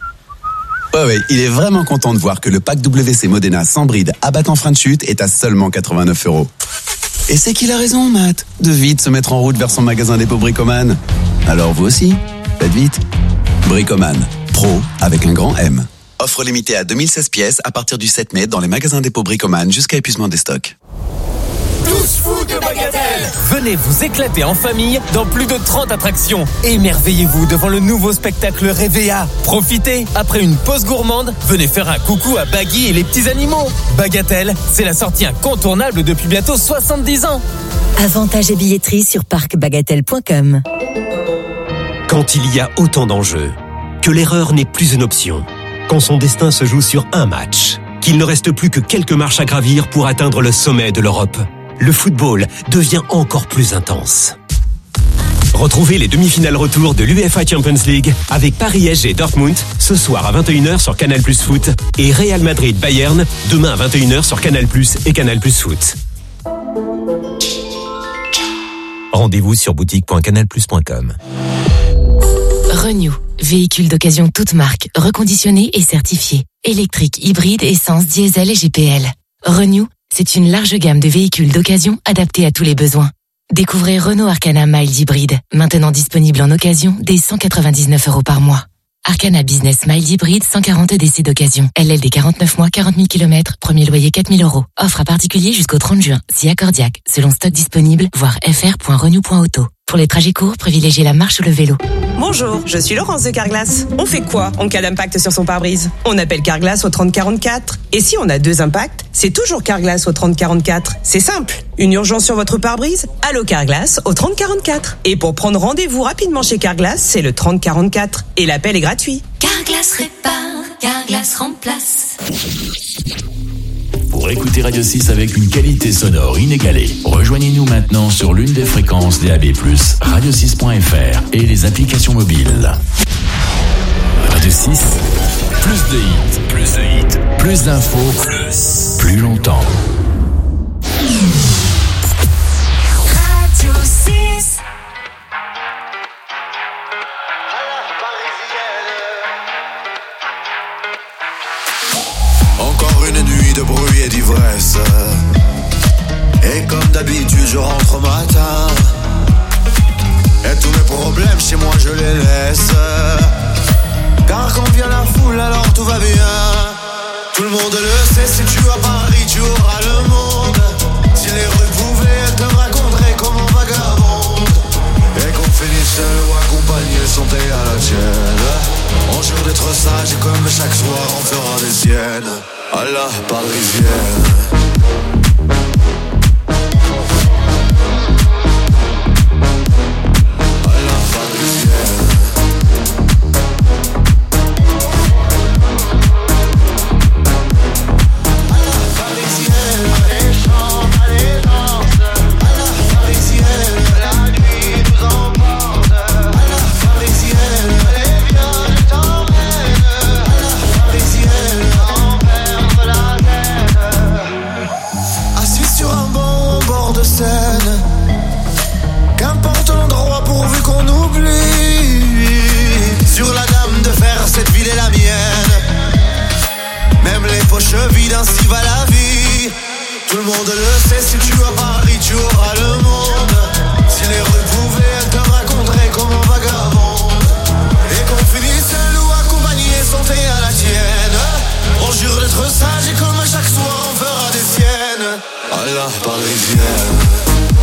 Ouais, ouais, il est vraiment content de voir que le pack W C Modena sans bride abattant frein de chute est à seulement quatre-vingt-neuf euros. Et c'est qu'il a raison, Matt, de vite se mettre en route vers son magasin dépôt Bricoman. Alors vous aussi, faites vite. Bricoman, pro avec un grand M. Offre limitée à deux mille seize pièces à partir du sept mai dans les magasins dépôt Bricoman jusqu'à épuisement des stocks.
Tous fous de Bagatelle! Venez vous éclater en famille dans plus de trente attractions. Émerveillez-vous devant le nouveau spectacle Réveilla. Profitez, après une pause gourmande, venez faire un coucou à Baggy et les petits animaux. Bagatelle, c'est la sortie incontournable depuis bientôt soixante-dix ans.
Avantages et billetterie sur parc bagatelle point com.
Quand il y a autant d'enjeux, que l'erreur n'est plus une option. Quand son destin se joue sur un match, qu'il ne reste plus que quelques marches à gravir pour atteindre le sommet de l'Europe, le football devient encore plus intense. Retrouvez les demi-finales retour de l'UEFA Champions League avec Paris S G Dortmund ce soir à vingt et une heures sur Canal Plus Foot et Real Madrid Bayern demain à vingt et une heures sur Canal Plus et Canal Plus Foot.
Rendez-vous sur boutique point canal plus point com.
Renew, véhicule d'occasion toute marque, reconditionné et certifié. Électrique, hybride, essence, diesel et G P L. Renew, c'est une large gamme de véhicules d'occasion adaptés à tous les besoins. Découvrez Renault Arcana Mild Hybride, maintenant disponible en occasion dès cent quatre-vingt-dix-neuf euros par mois. Arcana Business Mild Hybride, cent quarante D C d'occasion. L L D quarante-neuf mois, quarante mille kilomètres, premier loyer quatre mille euros. Offre à particulier jusqu'au trente juin, si accordiaque, selon stock disponible, voir f r point renew point auto. Pour les trajets courts, privilégiez la marche ou le vélo.
Bonjour, je suis Laurence de Carglass. On fait quoi en cas d'impact sur son pare-brise? On appelle Carglass au trente quarante-quatre. Et si on a deux impacts, c'est toujours Carglass au trente quarante-quatre. C'est simple. Une urgence sur votre pare-brise? Allô Carglass au trente quarante-quatre. Et pour prendre rendez-vous rapidement chez Carglass, c'est le trente quarante-quatre. Et l'appel est gratuit.
Carglass répare, Carglass remplace.
Pour écouter Radio six avec une qualité sonore inégalée, rejoignez-nous maintenant sur l'une des fréquences D A B plus, radio six point f r et les applications mobiles. Radio six, plus de hits, plus de hits, plus d'infos, plus, plus longtemps.
Radio six.
Encore une nuit de bruit et d'ivresse. Et comme d'habitude je rentre au matin. Et tous mes problèmes chez moi je les laisse. Car quand vient la foule alors tout va bien. Tout le monde le sait, si tu as Paris tu auras le monde. Si les rues pouvaient, elles te raconteraient comme un vagabond. Et qu'on finisse seul ou accompagné, santé à la tienne. On jure d'être sage et comme chaque soir on fera des siennes. À la parisienne. Qu'importe l'endroit pourvu qu'on oublie. Sur la dame de fer, cette ville est la mienne. Même les poches vides, ainsi va la vie. Tout le monde le sait, si tu as Paris, tu auras le monde. Si les rues pouvaient, elles te raconteraient comme un vagabond. Et qu'on finisse seul ou accompagné, santé à la tienne. On jure d'être sage et comme chaque soir on fera des siennes. À la parisienne.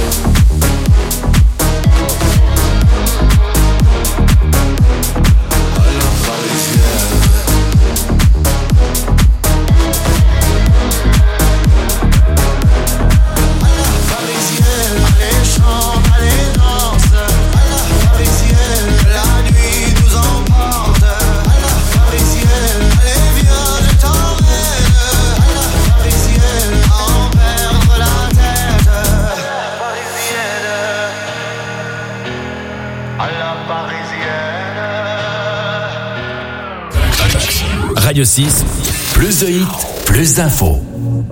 Radio six, plus de hits, plus d'infos.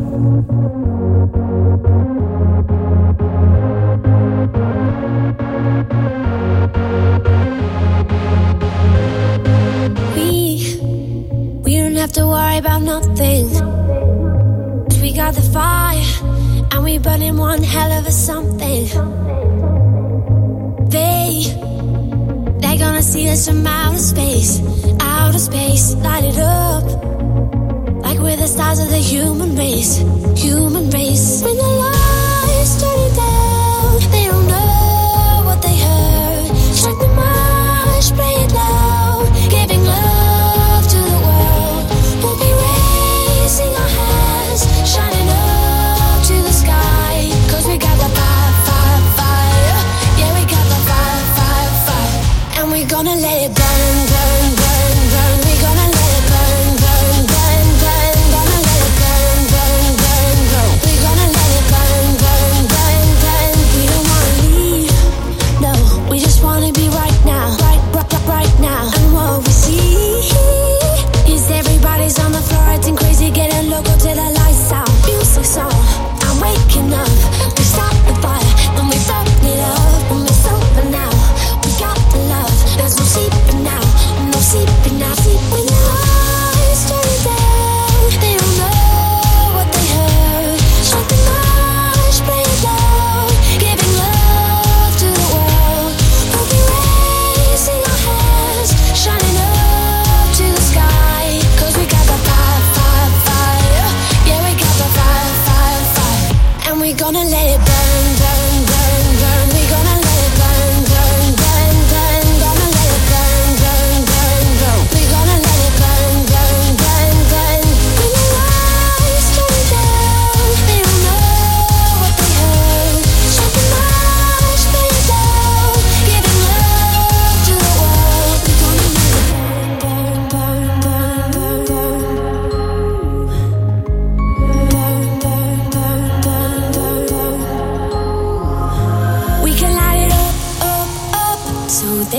We, we don't have to worry about nothing. We got the fire, and we burning one hell of a something. They, they're gonna see us from outer space. Outer space, light it up like we're the stars of the human race. Human race. When the lights turn it down, they don't know what they heard. Strike the march, play it loud, giving love to the world. We'll be raising our hands, shining up to the sky. Cause we got the fire, fire, fire. Yeah, we got the fire, fire, fire. And we're gonna let it burn, burn, burn.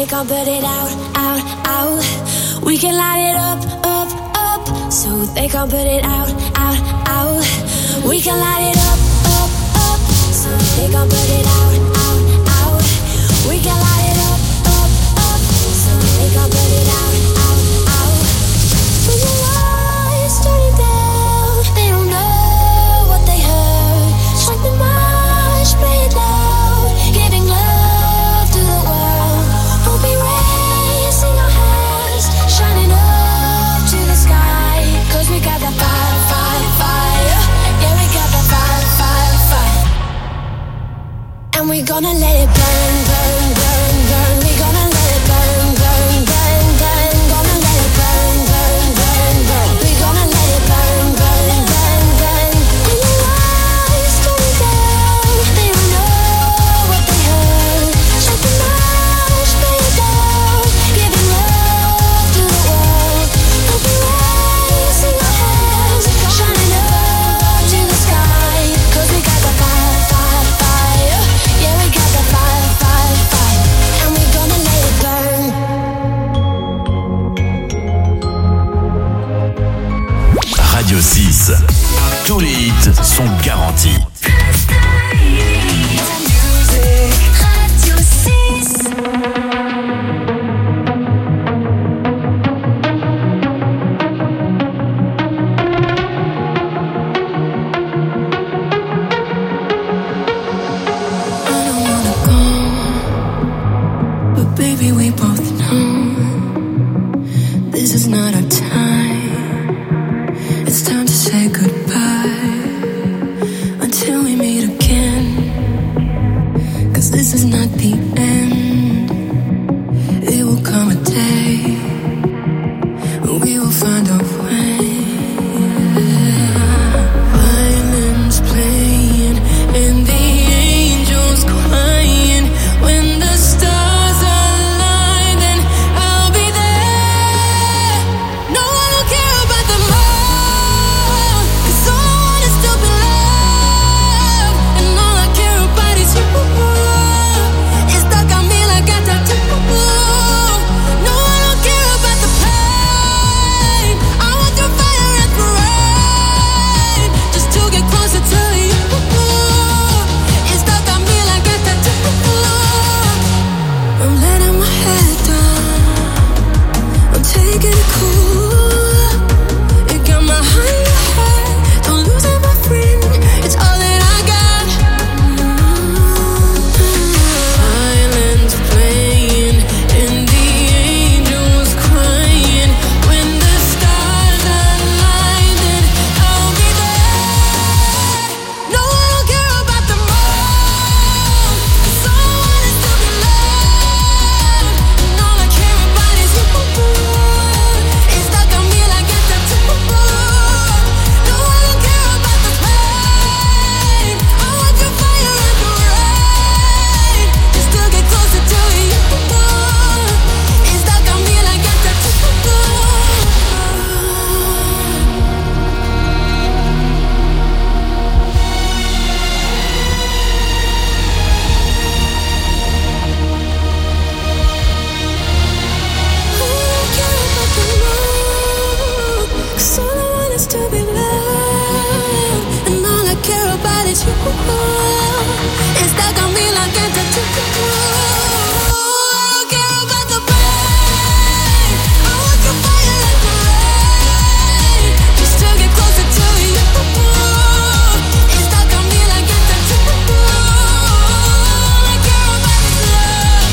can't put it out, out, out. We can light it up, up, up. So they can't put it out, out, out. We can light it up, up, up. So they can't put it out, out, out. We can light it up, up, up. So they can't put it out, out, out. When the lights turn down, they don't know what they heard. Strike the march, play it loud, giving love to the world. We'll be raising our hands, shining up to the sky. Cause we got that fire, fire, fire. Yeah, we got that fire, fire, fire. And we gonna let it burn, burn, burn, burn. We gonna let it burn, burn, burn, burn. Gonna let it burn, burn, burn, burn. We gonna let it burn, burn, burn, burn. When the lights turn down, they don't know what they heard. Strike the match, play it down, giving love to the world. We'll be raising our hands, shining up to the sky. Cause we got the fire, fire, fire. Yeah, we got the fire, fire, fire. And we gonna let it burn.
Radio six. Tous les hits sont garantis.
Radio six. I don't wanna go, but baby, we both know this is not our time. It's time to say goodbye until we meet again. Cause this is not the end. It will come a day when we will find a way. Violins playing and the angels crying. When the stars align, then I'll be there. No one will care about the love, 'cause all I want is to be loved. And all I care about is you. It's stuck on me like a tattoo. No, I don't care about the pain. I want your fire and rain, just to get closer to you. It's stuck on me like a tattoo. I'm letting my head down, I'm taking it cool. You got my heart in your head, don't lose it, my friend. It's all that I got. Violins playing and the angels crying. When the stars align, then I'll be there. No, I don't care about the moon, 'cause all I want is to be loved. And all I care about is you. It's stuck on me like a tattoo. No, I don't care about the pain. I want your fire and rain, just to get closer to you. It's stuck on me like a tattoo. Cause all I want is to be loved, and all I care about is you. It's stuck on me like a tattoo. I don't care about the pain. I want your fire and rain, just to get closer to you. It's stuck on me like a tattoo. All I care about is love.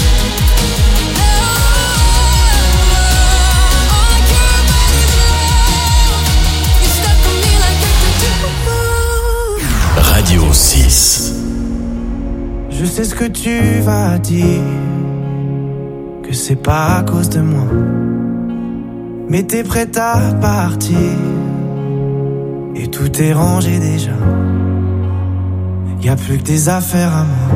All I care about is love. You're stuck on me like a tattoo.
Radio six.
Je sais ce que tu vas dire, que c'est pas à cause de moi. Mais t'es prête à partir, et tout est rangé déjà. Y a plus que des affaires à moi.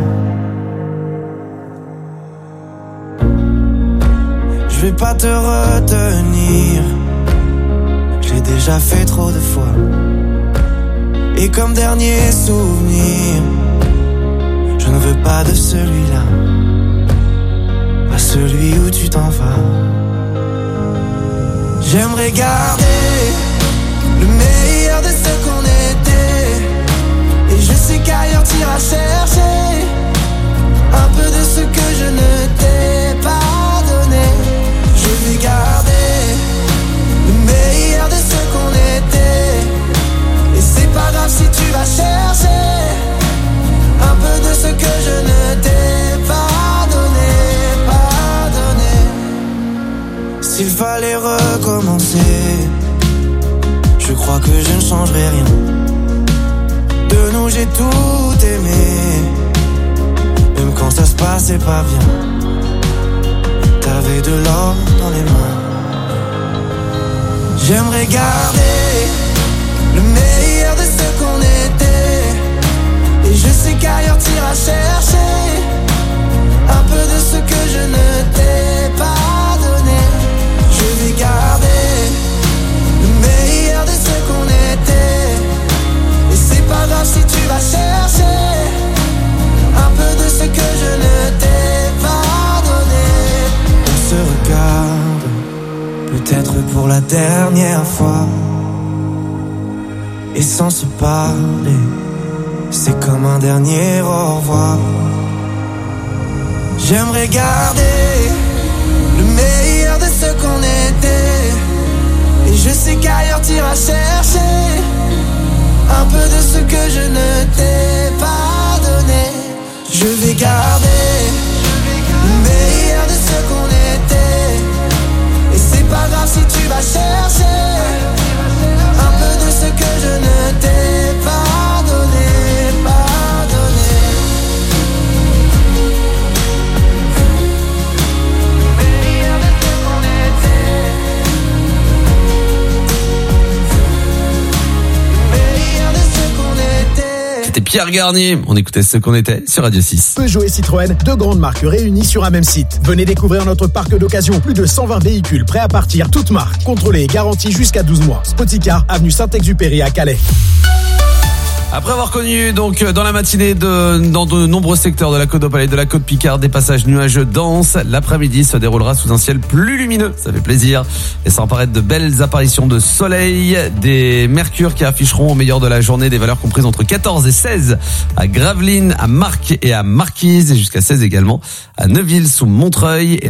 Je vais pas te retenir, j'ai déjà fait trop de fois. Et comme dernier souvenir, je ne veux pas de celui-là. celui où tu t'en vas. J'aimerais garder le meilleur de ce qu'on était. Et je sais qu'ailleurs t'iras chercher un peu de ce que je ne t'ai pas donné. Je vais garder le meilleur de ce qu'on était. Et c'est pas grave si tu vas chercher un peu de ce que je ne t'ai pas donné, pas donné. S'il fallait recommencer, je crois que je ne changerai rien. De nous j'ai tout aimé, même quand ça se passait pas bien. T'avais de l'or dans les mains. J'aimerais garder le meilleur de ce qu'on était. Et je sais qu'ailleurs t'iras chercher un peu de ce que je ne t'ai pas donné. Je vais garder le meilleur de ce qu'on était. Et c'est pas grave si tu vas chercher un peu de ce que je ne t'ai pas donné. On se regarde, peut-être pour la dernière fois. Et sans se parler, c'est comme un dernier au revoir. J'aimerais garder le meilleur de ce qu'on était. Et je sais qu'ailleurs t'iras chercher un peu de ce que je ne t'ai pas donné. Je vais garder le meilleur de ce qu'on était. Et c'est pas grave si tu vas chercher un peu de ce que je ne t'ai pas donné, pas donné. Le meilleur de ce qu'on était. Le meilleur de ce qu'on était.
C'était Pierre Garnier. On écoutait Ce qu'on était sur Radio six.
Peugeot et Citroën, deux grandes marques réunies sur un même site. Venez découvrir notre parc d'occasion. Plus de cent vingt véhicules prêts à partir, toutes marques. Contrôlés et garantis jusqu'à douze mois. Spoticar, avenue Saint-Exupéry à Calais.
Après avoir connu donc dans la matinée de, dans de nombreux secteurs de la côte d'Opale et de la côte Picard des passages nuageux denses, l'après-midi se déroulera sous un ciel plus lumineux. Ça fait plaisir. Et ça apparaître de belles apparitions de soleil, des mercures qui afficheront au meilleur de la journée des valeurs comprises entre quatorze et seize à Gravelines, à Marques et à Marquise, et jusqu'à seize également à Neuville sous Montreuil. Et